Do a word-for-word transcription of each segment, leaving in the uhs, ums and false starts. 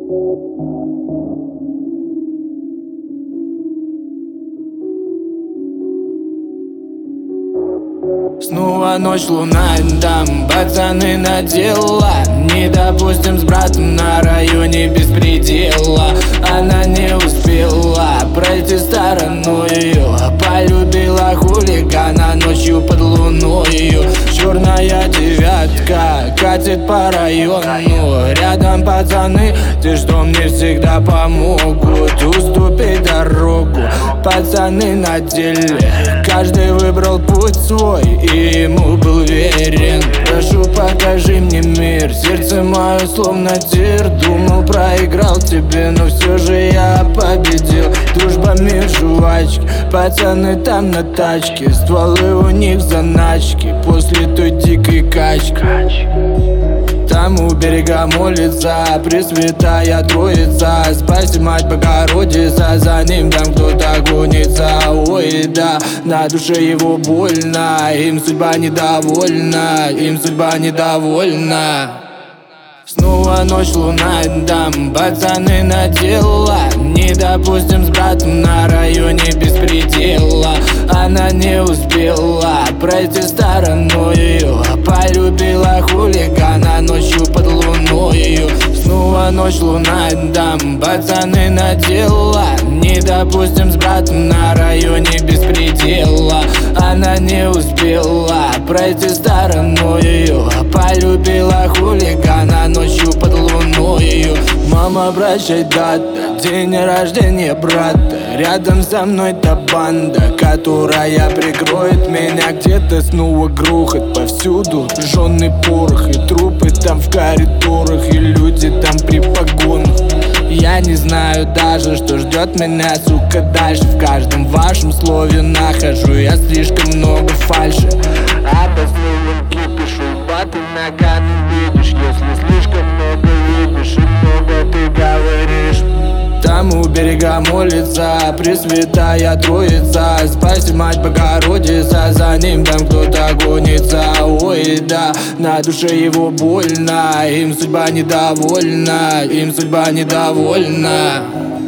Снова ночь, луна, там пацаны на дела. Не допустим с братом на районе беспредела. Она не успела пройти стороною, полюбила хулигана ночью под луною. Черная девятка катит по району. Рядом пацаны, те, что мне всегда помогут уступить дорогу. Пацаны на деле, каждый выбрал путь свой и ему был верен. Прошу, покажи мне мир, сердце мое словно тир. Думал, проиграл тебе, но все же я победил. Дружба, мир, жвачки, пацаны там на тачке. Стволы у них заначки после той дикой качки. Там у берега молится Пресвятая Троица. Спаси, Мать Богородица, за ним там кто-то гонится. Ой, да, на душе его больно, им судьба недовольна, им судьба недовольна. Снова ночь, луна, там пацаны на дела. Не допустим с братом на районе беспредела. Она не успела пройти стороною, полюбила хулигана ночью под луною. Снова ночь, луна, там пацаны на дела. Не допустим с братом на районе беспредела. Она не успела пройти стороною, полюбила хулигана ночью под луною. Мама, прощай, дата, день рождения брата. Рядом со мной та банда, которая прикроет меня. Где-то снова грохот, повсюду жжёный порох. И трупы там в коридорах, и люди там при погонах. Я не знаю даже, что ждет меня, сука, дальше. В каждом вашем слове нахожу я слишком много фальши. А по словам кипишу, баты накатом видишь. Если слишком много видишь и много ты говоришь. Там у берега молится Пресвятая Троица. Спаси, Мать Богородица, за ним там кто-то гонится. Ой, да, на душе его больно, им судьба недовольна, им судьба недовольна.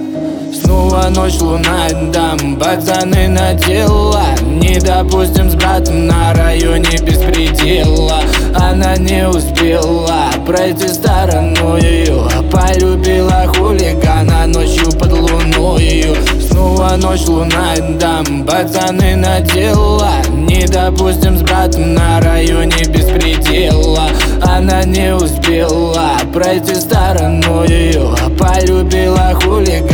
Снова ночь, луна, там пацаны на дела. Не допустим с братом на районе беспредела. Она не успела пройти стороною, полюбила хулигана ночью под луною. Снова ночь, луна, там пацаны на дела. Не допустим с братом на районе беспредела. Она не успела пройти стороною, полюбила хулигана